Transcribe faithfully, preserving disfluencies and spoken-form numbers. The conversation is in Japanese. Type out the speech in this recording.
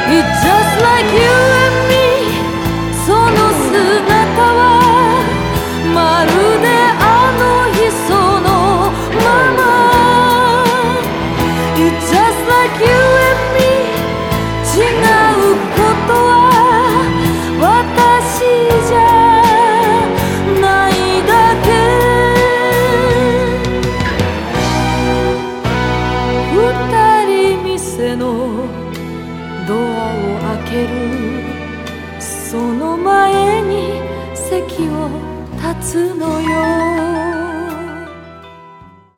It's just like you and me その姿はまるであの日そのまま It's just like you and me 違うことは私じゃないだけ二人店のドアを開けるその前に席を立つのよ